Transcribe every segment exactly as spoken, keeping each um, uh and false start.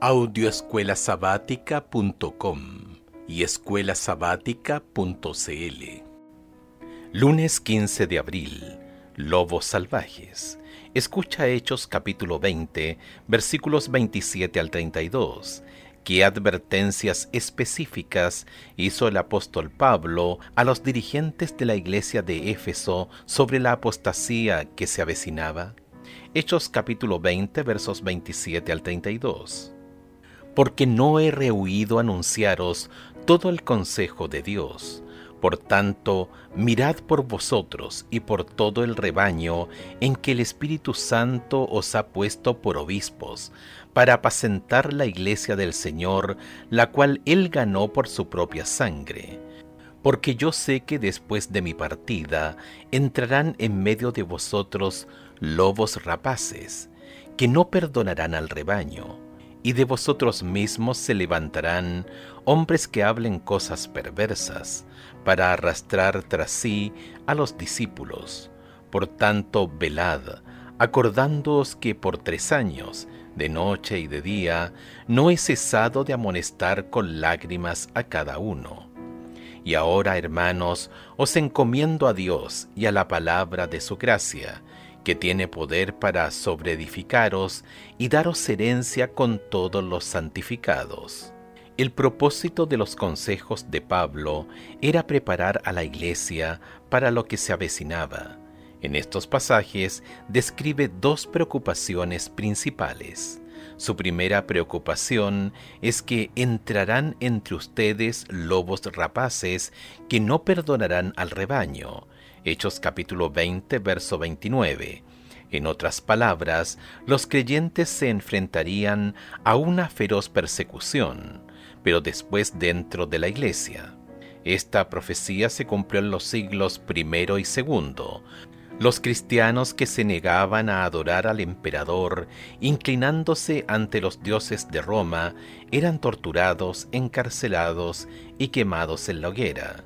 audio escuela sabática punto com y escuela sabática punto c l. Lunes quince de abril. Lobos salvajes. Escucha Hechos capítulo veinte, versículos veintisiete al treinta y dos. ¿Qué advertencias específicas hizo el apóstol Pablo a los dirigentes de la iglesia de Éfeso sobre la apostasía que se avecinaba? Hechos capítulo veinte, versos veintisiete al treinta y dos. Porque no he rehuido anunciaros todo el consejo de Dios. Por tanto, mirad por vosotros y por todo el rebaño en que el Espíritu Santo os ha puesto por obispos, para apacentar la iglesia del Señor, la cual Él ganó por su propia sangre. Porque yo sé que después de mi partida entrarán en medio de vosotros lobos rapaces, que no perdonarán al rebaño. Y de vosotros mismos se levantarán hombres que hablen cosas perversas, para arrastrar tras sí a los discípulos. Por tanto, velad, acordándoos que por tres años, de noche y de día, no he cesado de amonestar con lágrimas a cada uno. Y ahora, hermanos, os encomiendo a Dios y a la palabra de su gracia, que tiene poder para sobreedificaros y daros herencia con todos los santificados. El propósito de los consejos de Pablo era preparar a la iglesia para lo que se avecinaba. En estos pasajes describe dos preocupaciones principales. Su primera preocupación es que entrarán entre ustedes lobos rapaces que no perdonarán al rebaño. Hechos capítulo veinte, verso veintinueve. En otras palabras, los creyentes se enfrentarían a una feroz persecución, pero después dentro de la iglesia. Esta profecía se cumplió en los siglos primero y segundo. Los cristianos que se negaban a adorar al emperador, inclinándose ante los dioses de Roma, eran torturados, encarcelados y quemados en la hoguera.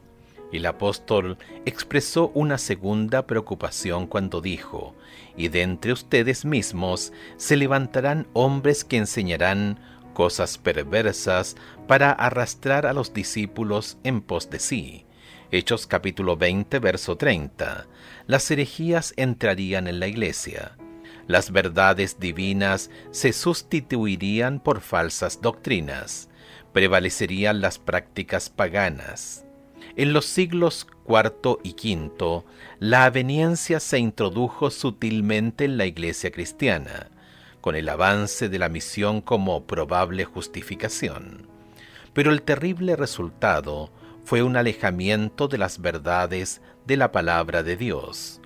El apóstol expresó una segunda preocupación cuando dijo: «Y de entre ustedes mismos se levantarán hombres que enseñarán cosas perversas para arrastrar a los discípulos en pos de sí». Hechos capítulo veinte, verso treinta. Las herejías entrarían en la iglesia. Las verdades divinas se sustituirían por falsas doctrinas. Prevalecerían las prácticas paganas. En los siglos cuarto y quinto, la aveniencia se introdujo sutilmente en la iglesia cristiana, con el avance de la misión como probable justificación. Pero el terrible resultado fue un alejamiento de las verdades de la palabra de Dios.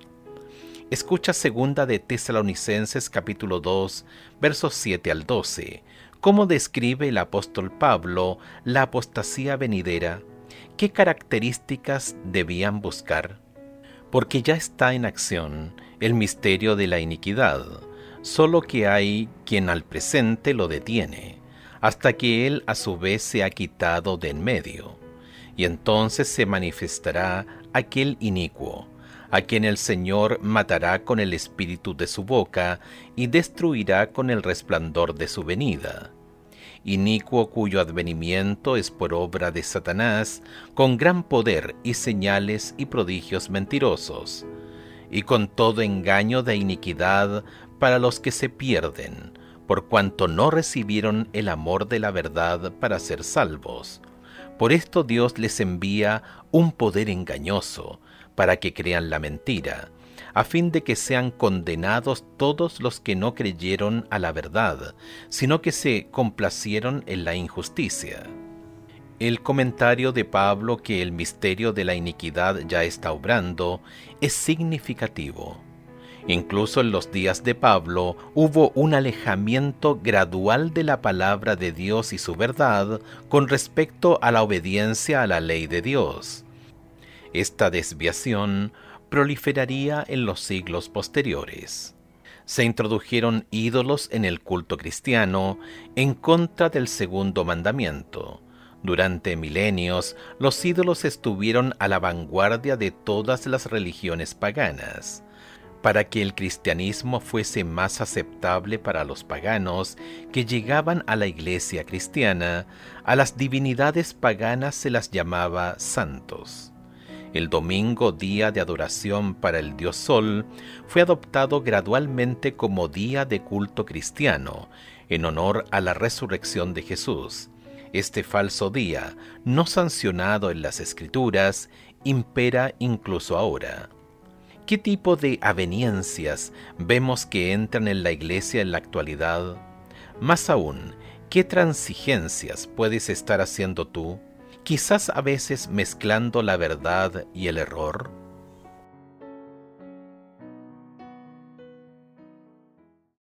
Escucha segunda de Tesalonicenses capítulo dos, versos siete al doce, cómo describe el apóstol Pablo la apostasía venidera. ¿Qué características debían buscar? Porque ya está en acción el misterio de la iniquidad, solo que hay quien al presente lo detiene, hasta que él a su vez se ha quitado de en medio. Y entonces se manifestará aquel inicuo, a quien el Señor matará con el espíritu de su boca y destruirá con el resplandor de su venida. Inicuo cuyo advenimiento es por obra de Satanás, con gran poder y señales y prodigios mentirosos, y con todo engaño de iniquidad para los que se pierden, por cuanto no recibieron el amor de la verdad para ser salvos. Por esto Dios les envía un poder engañoso, para que crean la mentira, a fin de que sean condenados todos los que no creyeron a la verdad, sino que se complacieron en la injusticia. El comentario de Pablo que el misterio de la iniquidad ya está obrando es significativo. Incluso en los días de Pablo hubo un alejamiento gradual de la palabra de Dios y su verdad con respecto a la obediencia a la ley de Dios. Esta desviación proliferaría en los siglos posteriores. Se introdujeron ídolos en el culto cristiano en contra del segundo mandamiento. Durante milenios, los ídolos estuvieron a la vanguardia de todas las religiones paganas. para que el cristianismo fuese más aceptable para los paganos que llegaban a la iglesia cristiana, a las divinidades paganas se las llamaba santos. El domingo, día de adoración para el dios Sol, fue adoptado gradualmente como día de culto cristiano, en honor a la resurrección de Jesús. Este falso día, no sancionado en las Escrituras, impera incluso ahora. ¿Qué tipo de aveniencias vemos que entran en la iglesia en la actualidad? Más aún, ¿qué transigencias puedes estar haciendo tú? Quizás a veces mezclando la verdad y el error.